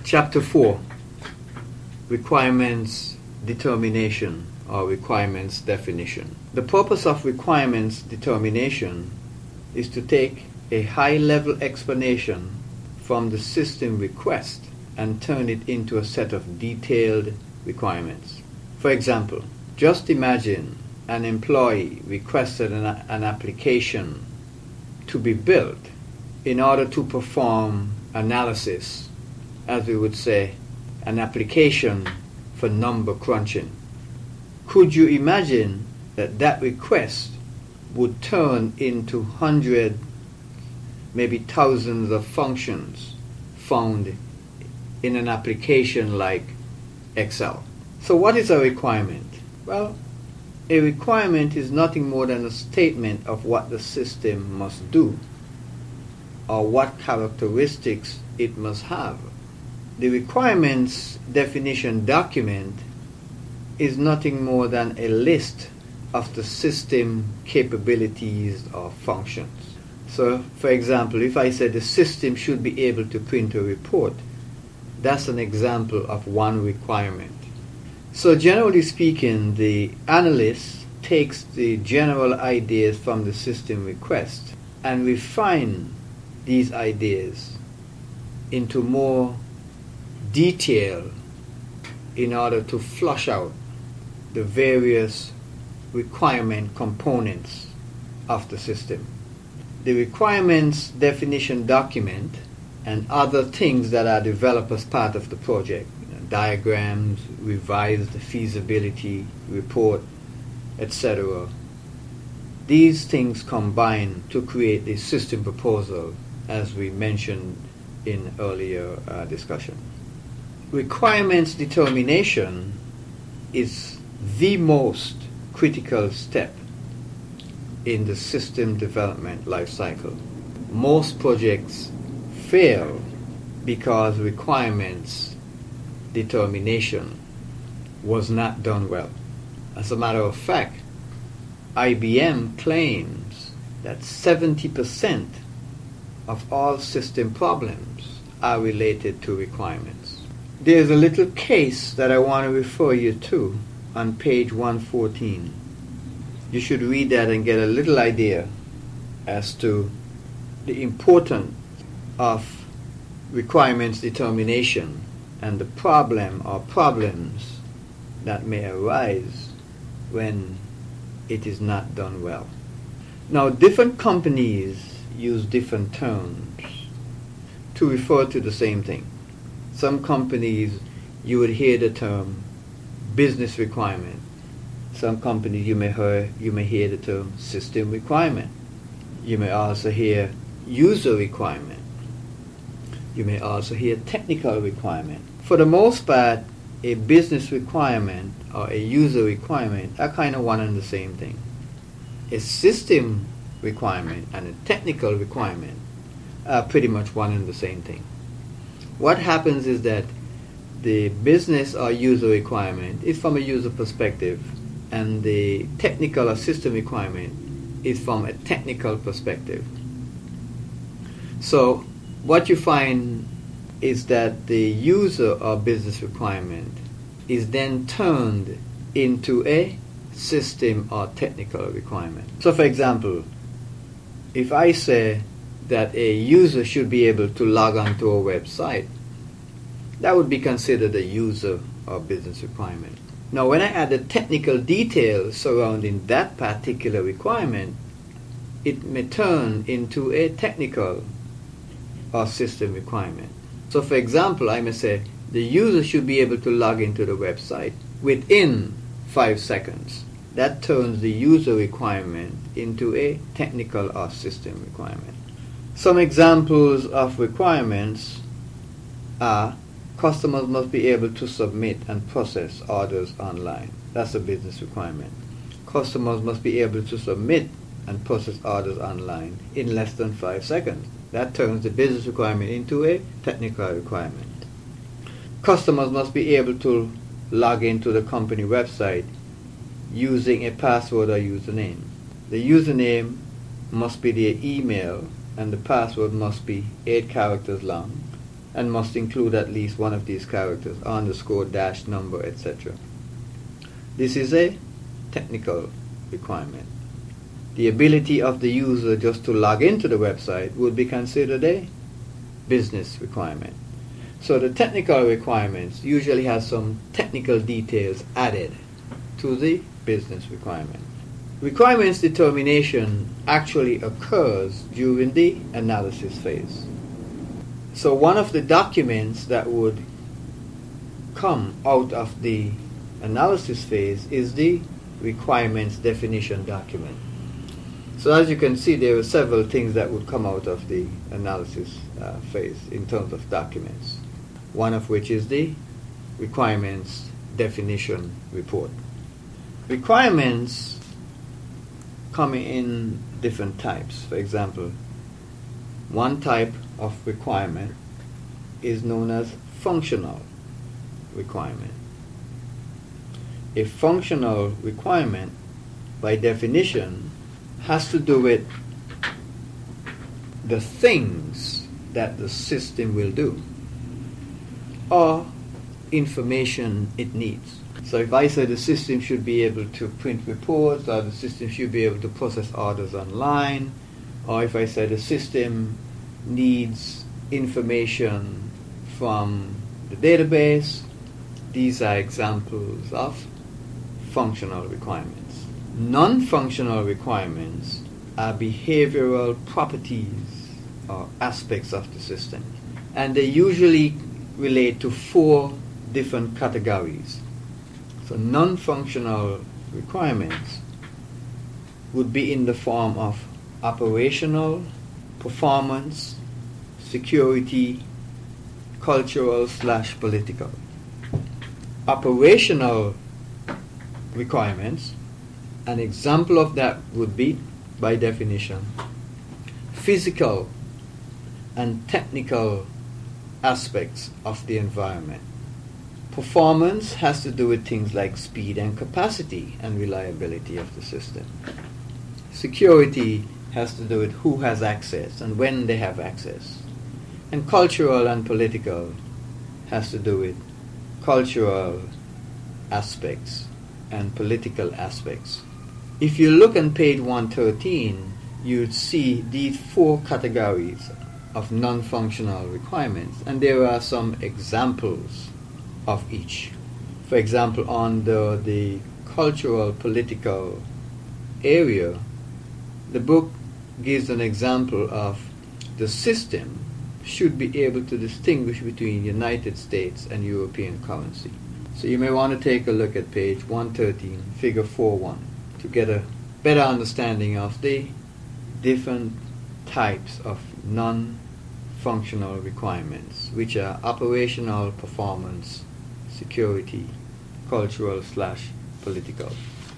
Chapter 4, Requirements Determination or Requirements Definition. The purpose of requirements determination is to take a high-level explanation from the system request and turn it into a set of detailed requirements. For example, just imagine an employee requested an application to be built in order to perform analysis, as we would say, an application for number crunching. Could you imagine that request would turn into hundreds, maybe thousands of functions found in an application like Excel? So what is a requirement? Well, a requirement is nothing more than a statement of what the system must do or what characteristics it must have. The requirements definition document is nothing more than a list of the system capabilities or functions. So, for example, if I said the system should be able to print a report, that's an example of one requirement. So generally speaking, the analyst takes the general ideas from the system request and refine these ideas into more detail in order to flush out the various requirement components of the system. The requirements definition document and other things that are developed as part of the project, diagrams, revised feasibility report, etc. These things combine to create the system proposal, as we mentioned in earlier discussion. Requirements determination is the most critical step in the system development life cycle. Most projects fail because requirements determination was not done well. As a matter of fact, IBM claims that 70% of all system problems are related to requirements. There's a little case that I want to refer you to on page 114. You should read that and get a little idea as to the importance of requirements determination and the problem or problems that may arise when it is not done well. Now, different companies use different terms to refer to the same thing. Some companies, you would hear the term business requirement. Some companies you may hear the term system requirement. You may also hear user requirement. You may also hear technical requirement. For the most part, a business requirement or a user requirement are kind of one and the same thing. A system requirement and a technical requirement are pretty much one and the same thing. What happens is that the business or user requirement is from a user perspective, and the technical or system requirement is from a technical perspective. So what you find is that the user or business requirement is then turned into a system or technical requirement. So for example, if I say that a user should be able to log on to a website, that would be considered a user or business requirement. Now when I add the technical details surrounding that particular requirement, it may turn into a technical or system requirement. So for example, I may say the user should be able to log into the website within 5 seconds. That turns the user requirement into a technical or system requirement. Some examples of requirements are customers must be able to submit and process orders online. That's a business requirement. Customers must be able to submit and process orders online in less than 5 seconds. That turns the business requirement into a technical requirement. Customers must be able to log into the company website using a password or username. The username must be their email and the password must be 8 characters long. and must include at least one of these characters, underscore, dash, number, etc. This is a technical requirement. The ability of the user just to log into the website would be considered a business requirement. So the technical requirements usually have some technical details added to the business requirement. Requirements determination actually occurs during the analysis phase. So one of the documents that would come out of the analysis phase is the requirements definition document. So as you can see, there are several things that would come out of the analysis phase in terms of documents, one of which is the requirements definition report. Requirements come in different types. For example, one type of requirement is known as functional requirement. A functional requirement, by definition, has to do with the things that the system will do or information it needs. So if I say the system should be able to print reports, or the system should be able to process orders online, or if I say the system needs information from the database, these are examples of functional requirements. Non-functional requirements are behavioral properties or aspects of the system, and they usually relate to 4 different categories. So non-functional requirements would be in the form of operational, performance, security, cultural/political. Operational requirements, an example of that would be, by definition, physical and technical aspects of the environment. Performance has to do with things like speed and capacity and reliability of the system. Security has to do with who has access and when they have access. And cultural and political has to do with cultural aspects and political aspects. If you look on page 113, you'd see these 4 categories of non-functional requirements, and there are some examples of each. For example, under the cultural political area, the book gives an example of the system should be able to distinguish between United States and European currency. So you may want to take a look at page 113, figure 4.1, to get a better understanding of the different types of non-functional requirements, which are operational, performance, security, cultural/political.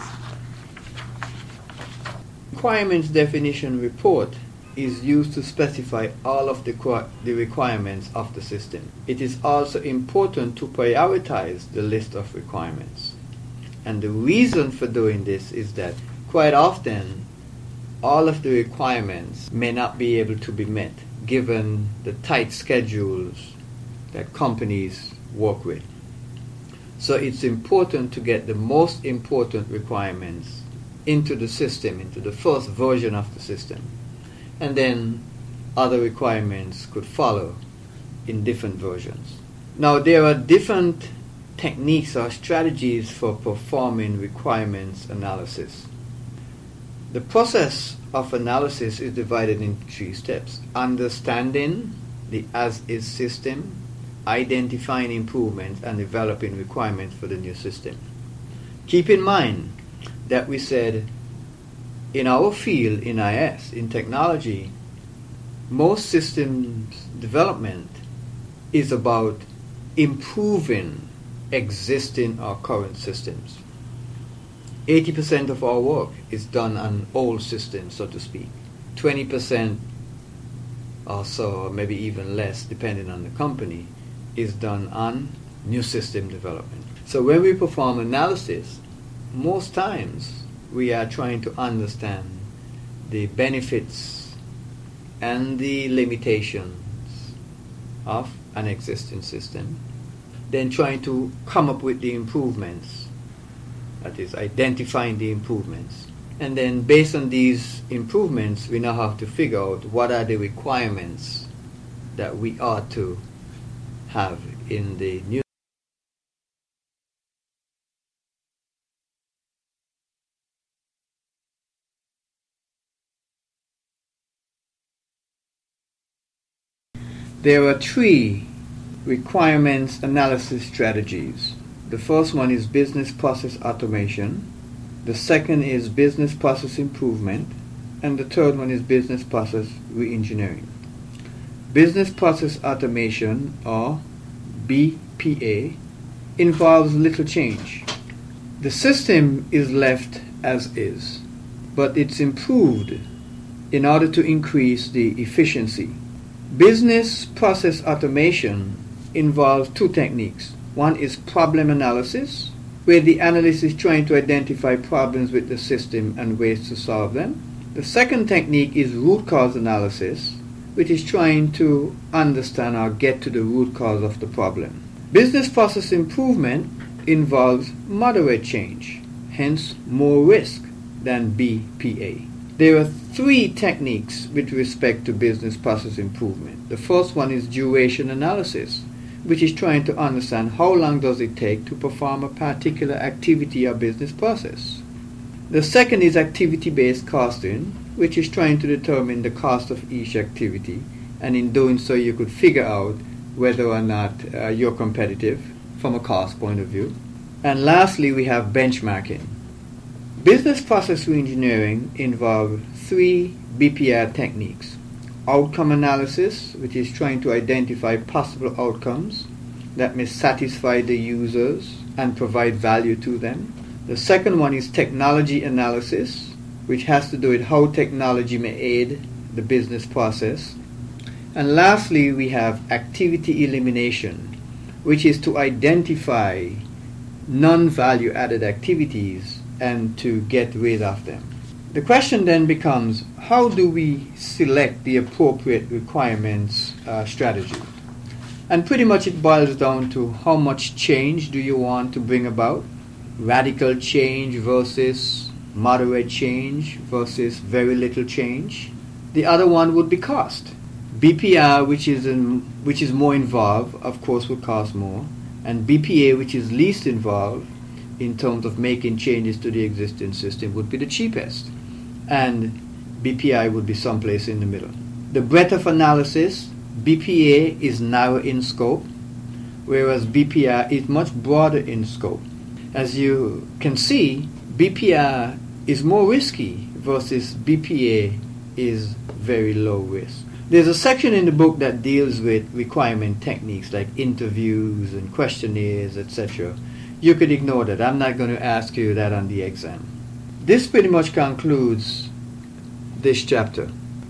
Requirements definition report is used to specify all of the requirements of the system. It is also important to prioritize the list of requirements. And the reason for doing this is that quite often all of the requirements may not be able to be met given the tight schedules that companies work with. So it's important to get the most important requirements into the system, into the first version of the system. And then other requirements could follow in different versions. Now there are different techniques or strategies for performing requirements analysis. The process of analysis is divided into 3 steps: understanding the as-is system, identifying improvements, and developing requirements for the new system. Keep in mind that we said in our field, in IS, in technology, most systems development is about improving existing or current systems. 80% of our work is done on old systems, so to speak. 20% or so, or maybe even less, depending on the company, is done on new system development. So when we perform analysis, most times we are trying to understand the benefits and the limitations of an existing system, then trying to come up with the improvements, that is, identifying the improvements. And then based on these improvements, we now have to figure out what are the requirements that we ought to have in the new. There are three requirements analysis strategies. The first one is business process automation. The second is business process improvement. And the third one is business process reengineering. Business process automation, or BPA, involves little change. The system is left as is, but it's improved in order to increase the efficiency. Business process automation involves two techniques. One is problem analysis, where the analyst is trying to identify problems with the system and ways to solve them. The second technique is root cause analysis, which is trying to understand or get to the root cause of the problem. Business process improvement involves moderate change, hence more risk than BPA. There are three techniques with respect to business process improvement. The first one is duration analysis, which is trying to understand how long does it take to perform a particular activity or business process. The second is activity-based costing, which is trying to determine the cost of each activity, and in doing so you could figure out whether or not you're competitive from a cost point of view. And lastly, we have benchmarking. Business process reengineering involves three BPR techniques. Outcome analysis, which is trying to identify possible outcomes that may satisfy the users and provide value to them. The second one is technology analysis, which has to do with how technology may aid the business process. And lastly, we have activity elimination, which is to identify non-value added activities and to get rid of them. The question then becomes, how do we select the appropriate requirements strategy? And pretty much it boils down to how much change do you want to bring about? Radical change versus moderate change versus very little change. The other one would be cost. BPR, which is more involved, of course will cost more, and BPA, which is least involved in terms of making changes to the existing system, would be the cheapest, and BPI would be someplace in the middle. The breadth of analysis, BPA is narrow in scope, whereas BPR is much broader in scope. As you can see, BPR is more risky versus BPA is very low risk. There's a section in the book that deals with requirement techniques like interviews and questionnaires, etc. You could ignore that. I'm not going to ask you that on the exam. This pretty much concludes this chapter.